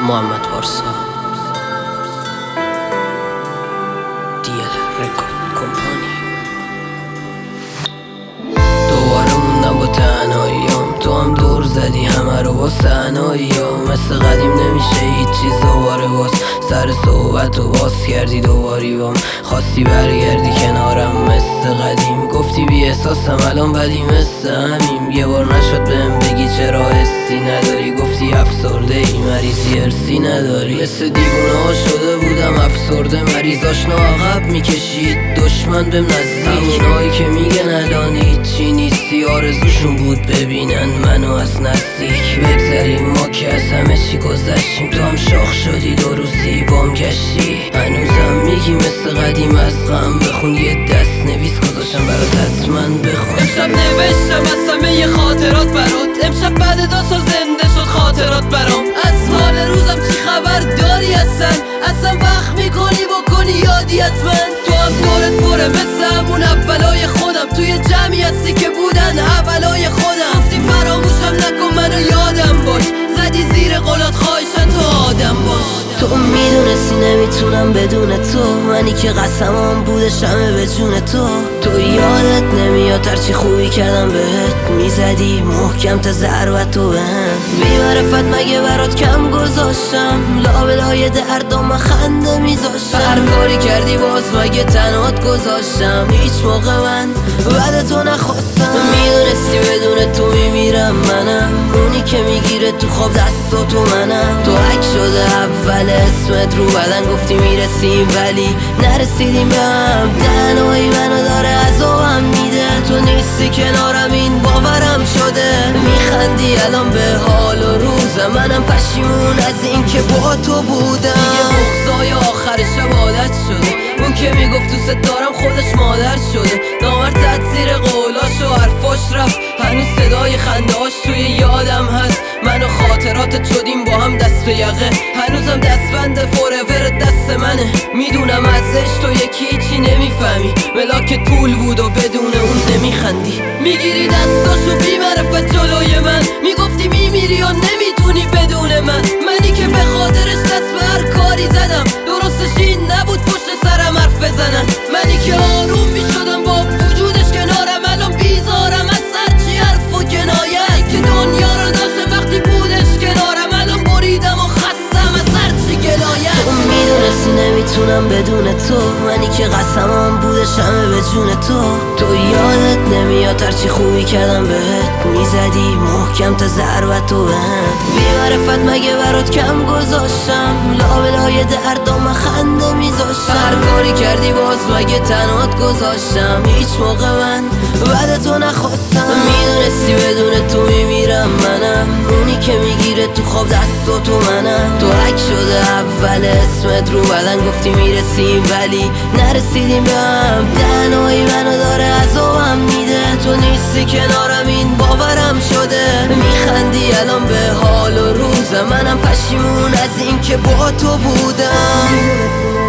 محمد پارسا دیل رکورد کمپانی. دوباره موندم با تنهاییام، تو هم دور زدی همه رو با صحناییام. مثل قدیم نمیشه هیچ چیز دوباره باز، سر صحبت و باز کردی دوباری بام. خواستی برگردی کنارم مثل قدیم، گفتی بی احساسم الان بدی مثل همیم. یه بار نشد بهم بگی چرا حسی نداری، گفتی افسرده ای مریضی ارسی نداری. مثل دیوونه ها شده بودم افسرده مریض، آشنا عقب میکشید دشمن بهم نزدیک. همونایی که میگن الان هیچی نیستی، آرزوشون بود ببینن منو از نزدیک. بگذاریم ما که از همه چی گذشتیم، تو هم شاخ شدی دو روزی بام گشتی. هنوزم میگی مثل قدیم از غم بخون، یه دست نویس گذاشتم برات حتما بخون. امشب نوشتم از همه خاطرات برات، امشب بعد 2 سال زنده شد خاطرات برام. از حال روزم چی خبر داری اصلا وقت میکنی بکنی یادی از من. تو هم دورت پره مثل همون اولای خودم، توی جمعی هستی که بودن اولای خودم. گفتی فراموشم نکن منو یادم باش، زدی زیر قولات خواهشن تو آدم باش. تو میدونستی نمیتونم بدون تو، منی که قسمم بودش همه به جون تو. تو یادت نمیاد هرچی خوبی کردم بهت، میزدی محکم تا ضربتو بهم. بی‌معرفت مگه برات کم گذاشتم، لابلای دردام خنده میذاشتم. هر کاری کردی باز مگه تنهات گذاشتم، هیچ موقع من بعد تو نخواستم. میدونستی بدون تو میمیرم منم، اونی که میگیره تو خواب دستاتو منم. تو حک شده اول اسمت رو بدن، گفتی میرسیم ولی نرسیدیم به هم. تنهایی منو داره عذابم میده، تو نیستی کنارم این باورم شده. میخندی الان به حال و روزم، منم پشیمون از این که با تو بودم. دیگه بغضای آخر شب عادت شده، اون که میگفت دوست دارم خودش مادر شده. نامرد زد زیر قولاش و حرفاش رفت، هنوز صدای خندهاش توی یادم هست. من و خاطراتت شدیم با هم دست به یقه، هنوزم دستبند فوراور دست منه. میدونم ازش تو یکی چی نمیفهمی، ملاکت پول بود و بدون اون نمیخندی. میگیری دستاشو بی‌معرفت جلوی من، میگفتی میمیری و نمیتونی بدون منی که به خاطرش دست به هر کاری زدم، درستش این نبود پشت سرم حرف بزنن. منی که آروم میشدم با وجودش کنارم، الان بیزارم از هرچی حرف و کنایه که دنیا رو داشته وقتی بودش کنارم. الان بریدم و خستم از هرچی گلایه. تو میدونستی نمیتونم بدون تو، منی که قسمم بودش همه به جون تو. تو یادت نمیاد هرچی خوبی کردم بهت، میزدی محکم تا ضربتو بهم. بی‌معرفت مگه برات کم گذاشتم، لابلای دردام خنده میذاشتم. هر کاری کردی باز مگه تنهات گذاشتم، هیچ موقع من بعد تو نخواستم. میدونستی بدون تو میمیرم منم، اونی که میگیره تو خواب دستاتو منم. تو حک شده اول اسمت رو بدن، گفتی میرسیم ولی نرسیدیم به هم. تنهایی منو داره عذابم میده، تو نیستی کنارم این باورم شده. میخندی الان به حال و روزم، منم پشیمون از این که با تو بودم.